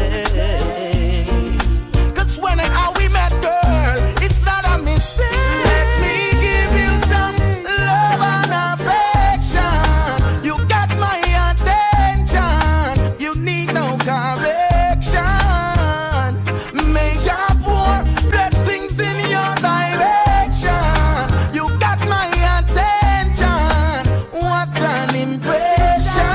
Cause when and how we met, girl, it's not a mistake. Let me give you some love and affection. You got my attention. You need no correction. Major poor blessings in your direction. You got my attention. What an impression.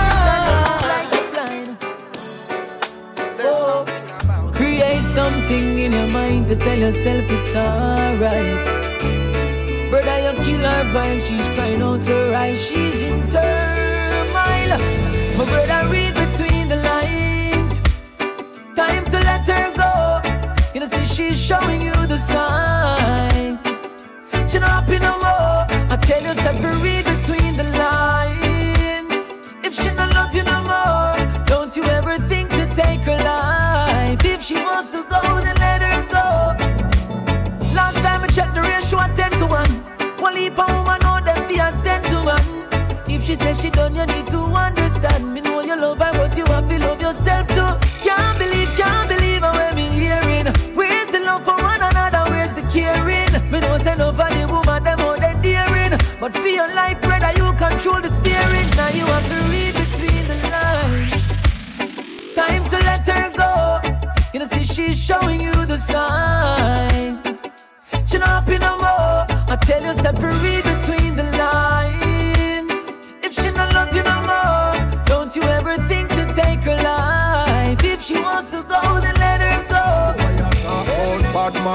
There's something about create something in your mind to tell yourself it's alright. Brother, you kill her vibe, she's crying out her eyes, she's in turmoil. My brother, read between the lines. Time to let her go. You know, see, she's showing you the signs. She not happy no more. I tell yourself to read between the lines. If she not love you no more, don't you ever think to take her life. If she wants to go, then let her go. Last time I checked the ratio at 10 to 1. One heap of woman know them be at 10 to 1. If she says she done, you need to understand. Me know you love her, but you have to love yourself too. Can't believe how I'm hearing. Where's the love for one another? Where's the caring? Me know say love for the woman, them all they daring. But for your life, brother, you control the steering. Now you have to read between the lines. Time to let her go. You know, see, she's showing you the signs. She not happy no more. I tell yourself to read between the lines. If she not love you no more, don't you ever think to take her life. If she wants to go, then let her go. Bad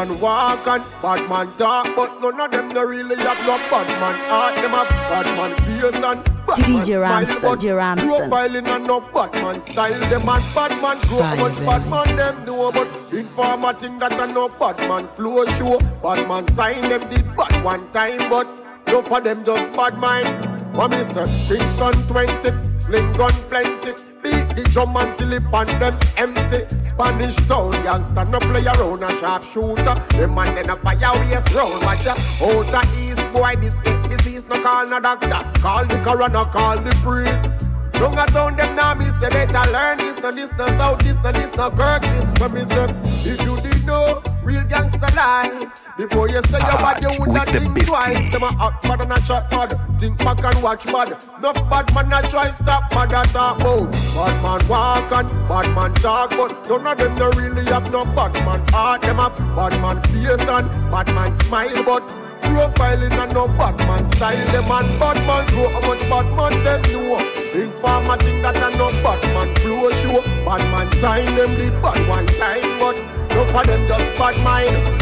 man walk and bad man talk, but none of them no really have no bad man heart. Them have bad man face and bad DJ man smile, DJ Ramson. profiling and no bad man style. Them and bad man grow much bad man them do, but informer thing that a no bad man flow show. Bad man sign them did bad one time, but no for them just bad mind. What me say? Kingston 20, sling gun plenty. Beat the drum until it pan them empty. Spanish town youngster no play around a sharp shooter. Them man then a fire waste round. Watch ya. Out of east boy this get disease no call no doctor. Call the coroner, call the priest. Don't a town them now me say better learn this no south this no Kirk this. When me say if you did know real gangster life. Before you say your bad, you would not think twice. Them a hot bad and a shot bad. Think back and watch bad. Enough bad man a try stop bad a talk about. Bad man walk and bad man talk, but none of them no really have no bad man heart. Them have bad man face and bad man smile, but profiling and no bad man style. Them and bad man grow how much bad man them know. Informer think that a no bad man flow show. Bad man sign them the bad one time, but no for them just bad mind.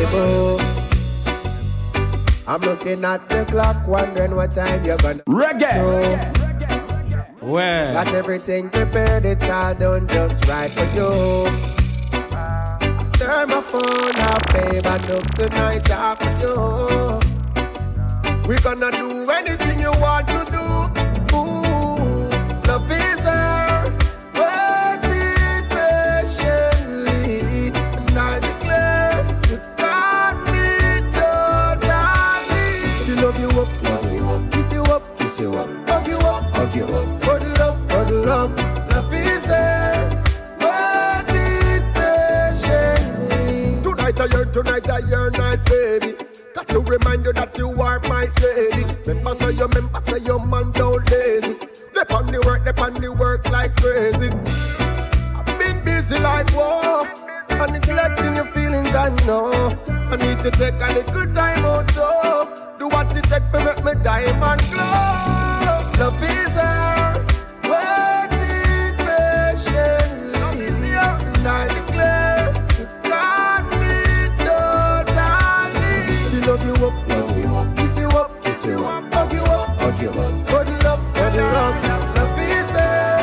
I'm looking at the clock, wondering what time you're gonna Reggae. Well, got everything prepared, it's all done just right for you. Turn my phone off, babe, I look tonight off for you. We're gonna do anything you want to do. Ooh, love is her, waiting patiently, and I declare you got me totally. You love you up, kiss you up, hug you up, cuddle up, love is her, waiting patiently. Tonight are your night, baby. Got to remind you that you are my lady. Remember say your man don't lazy. They on the work like crazy. I've been busy like war, and neglecting your feelings I know. I need to take a little time out to do what it takes to make me diamond glow. Love is her, waiting patiently, and I declare you got me totally. We love you up, kiss you up, hug you up, cuddle up, love is her.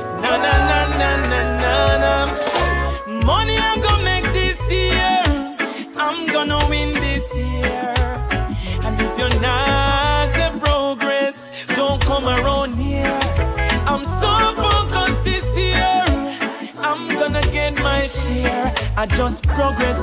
Na. Money I'm gonna make this year. I'm gonna win this year. And if you're not the progress, don't come around here. I'm so focused this year. I'm gonna get my share. I just progress.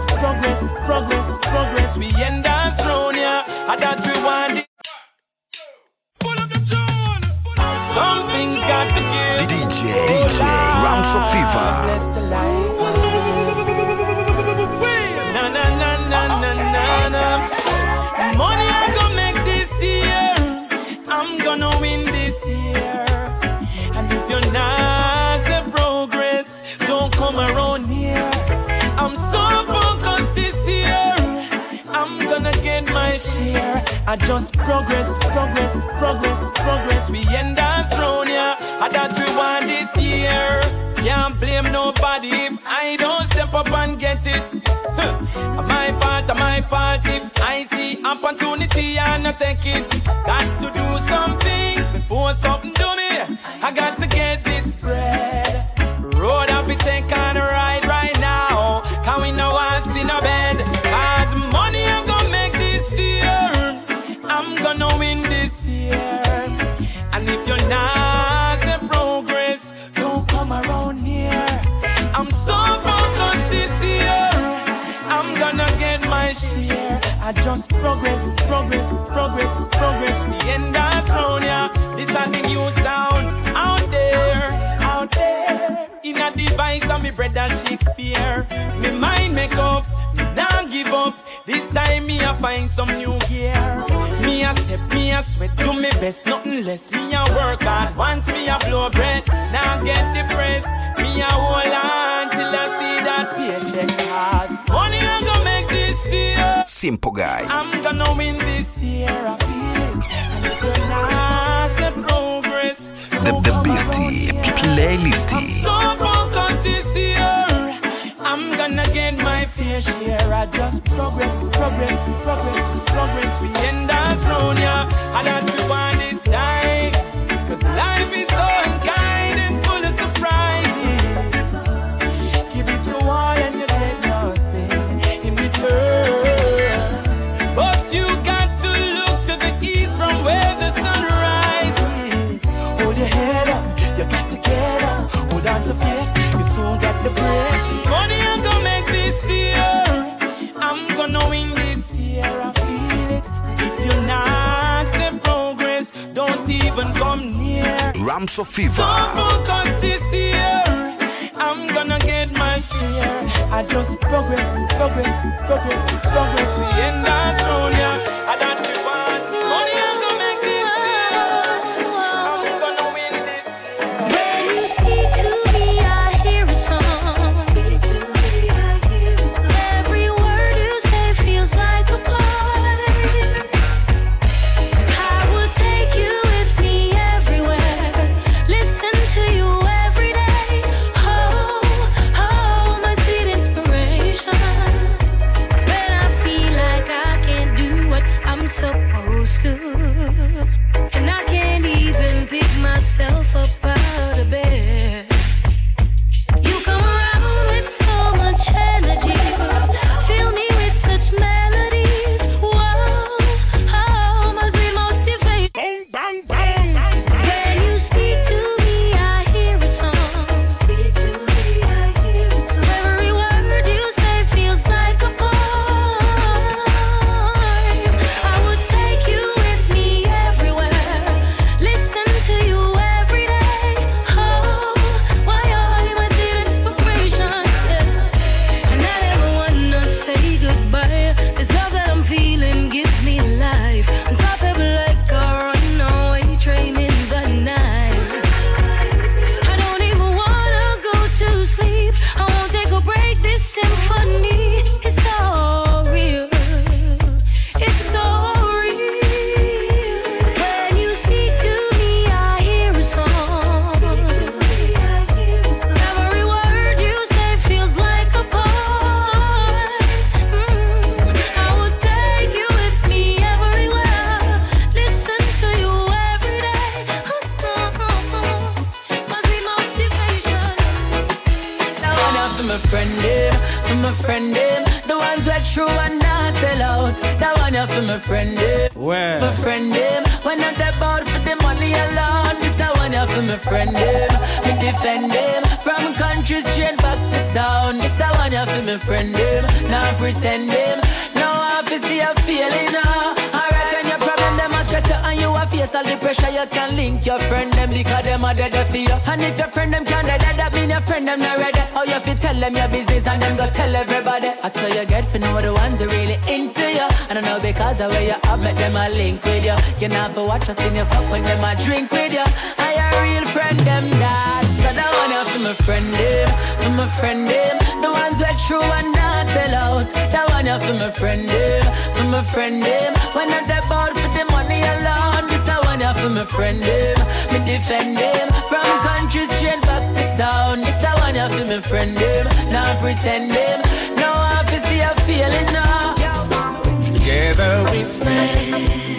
We end us round here. I that we want it. Pull up the tune. Some things got to give. DJ Ramson Fever. Bless the life. Na. Money I'm gonna make this year. I'm gonna win this year. And if you're not the progress, don't come around here. I'm so focused this year. I'm gonna get my share. I just progress. We end us round here. I that we want this year. Can't blame nobody if I don't step up and get it. My fault if I see opportunity and not take it. Got to do something before something do me. I got to get this bread. Road up we take on a ride right now. Can we know what's in a bed? Cause money I'm gonna make this year. I'm gonna win this year. And if you're not the progress, don't come around here. I'm so focused this year. I'm gonna get my share. I just progress. We end us round here. This is the new sound out there. In a device of me brother Shakespeare. Me mind make up, me now give up. This time me a find some new gear. Me a step, me a sweat, do me best, nothing less. Me a work hard, once me a blow breath. Now get depressed, me a hold on till I see that paycheck pass. Money I'm gonna make this year. Simple guy. I'm gonna win this year, I feel it. And if you're not the progress, The Beastie playlist. I'm so focused this year. I'm gonna get my fear. share. I just progress. We end us round, yeah. I don't to want this time, 'cause life is so unkind and full of surprises. Give it to all and you get nothing in return. But you got to look to the east from where the sun rises. Hold your head up, you got to get up. Hold on to faith, you soon got the break. Money I'm gonna make this year, I'm gonna win this year, I feel it. If you're not say progress, don't even come near. Rams of Fever. So focus this year, I'm gonna get my share. I just progress. We end our zone, yeah. I don't you want money, I'm gonna make this year. I'm gonna win this year. When you speak to me, I hear a song. Every word you say feels like a part. I will take you with me everywhere. Listen to you every day. Oh, my sweet inspiration. When I feel like I can't do what I'm supposed to, and I can't even pick myself up out of bed. You come around with so much energy, fill me with such melodies. Whoa, oh, my sweet motivation. Bang, bang, bang. When you speak to me, I hear a song. Every word you say feels like a poem. I would take you with me everywhere. Listen to you every day. Oh, why are you my sweet inspiration? Yeah. And I never wanna say goodbye. This love that I'm feeling gives me life. Unstoppable like a runaway train in the night. I don't even wanna go to sleep. I won't take a break. This symphony is so real. It's so real. When you speak to me, I hear a song. Every word you say feels like a poem. I would take you with me everywhere. Listen to you every day. My sweet motivation. That one up for my friend, them. The ones that true and not sell out. That one up for my friend, Where? my friend, them. When not about for the money alone. This that one up for my friend, me defend them. From country straight back to town. This that one up for my friend, not pretend them. No office, you feeling now. Alright, when your problem, them a stress you and you a face all the pressure. You can link your friend them because them are dead for you. And if your friend them can't dead, that mean your friend them not ready. Or you fi tell them your business and then go tell everybody. I saw you get for know the ones who really into you. And I know because of where you have met them a link with you. You not for watch what's in your cup when them a drink with you. And your real friend them that. So that one up for my friend them, the ones who are true and not sell out. That one up for my friend them, when not about for the money alone. This that one up for my friend them, me defend them. From country straight back to town. This that one up for my friend them, not pretend them. No office, you feeling now. Together we stand,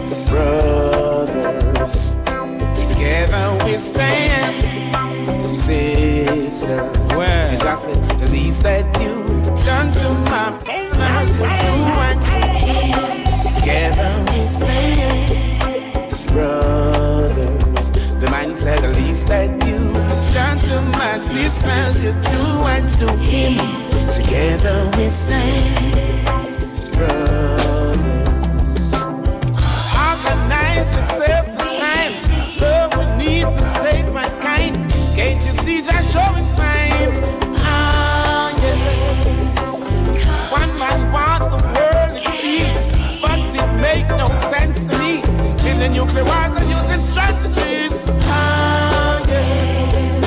brothers. Together we stand, sisters. Where? And I said, the least that you done to my brothers, you do unto him. Together we stand, brothers. The man said, the least that you done to my sisters, you do unto him. Together we stand, brothers. Organize yourself this time. Love we need to save mankind. Can't you see just showing signs? Ah, yeah. One man want the world it seems, but it make no sense to me. In the nuclear wars and using strategies. Ah, yeah.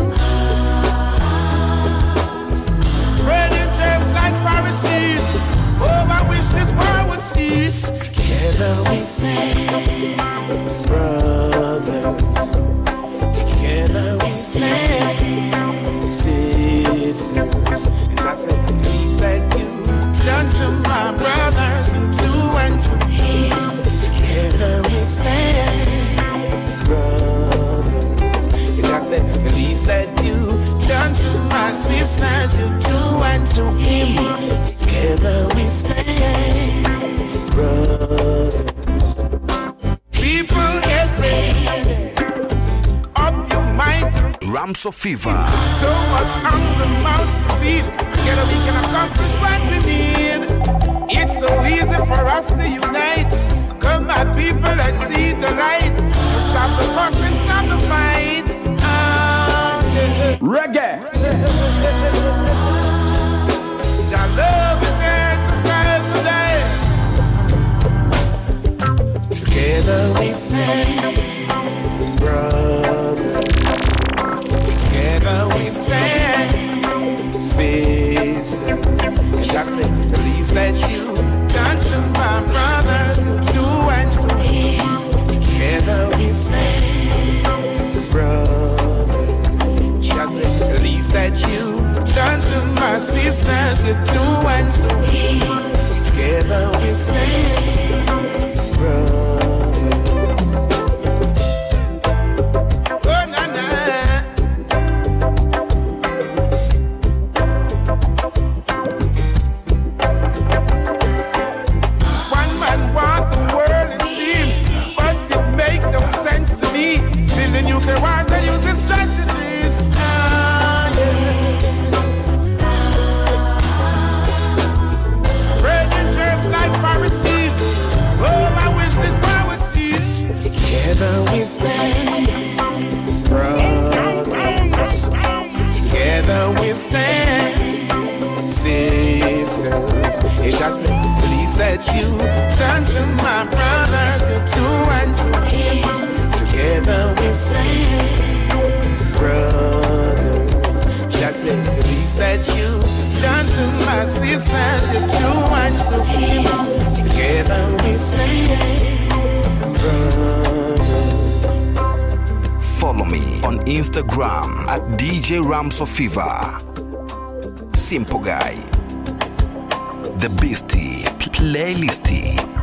Spreading germs like Pharisees. Oh, I wish this war would cease. Together we stand, brothers. Together we stand, sisters. And I said, please let Ramso Fever. So much hunger, mouths to feed. Together we can accomplish what we need. It's so easy for us to unite. Come my people, let's see the light. Stop the fuss and stop the fight. Reggae. Your love is there to save the day. Together we stand, brothers. Together we stand, sisters. Just please let you dance to my brothers. Do and do. Together we stand, brothers. Just please let you dance to my sisters. Do and do. Together we stand, brothers. Together we stand, brothers. Together we stand, sisters. It just please let you dance to my brothers. Do and do. Together we stand, brothers. Just please let you dance to my sisters. Do and do. Together we stand, brothers. Follow me on Instagram at DJ Ramso Fever. Simple Guy. The Beastie Playlist.